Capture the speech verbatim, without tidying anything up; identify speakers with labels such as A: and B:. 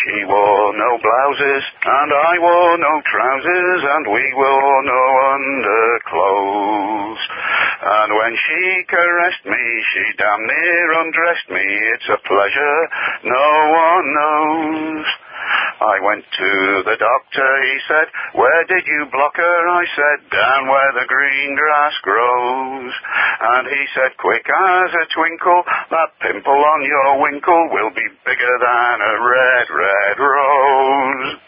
A: She wore no blouses, and I wore no trousers, and we wore no underclothes. And when she caressed me, she damn near undressed me. It's a pleasure no one knows. I went to the doctor, he said, where did you block her? I said, down where the green grass grows. And he said, quick as a twinkle, that pimple on your winkle will be bigger than a red, red rose.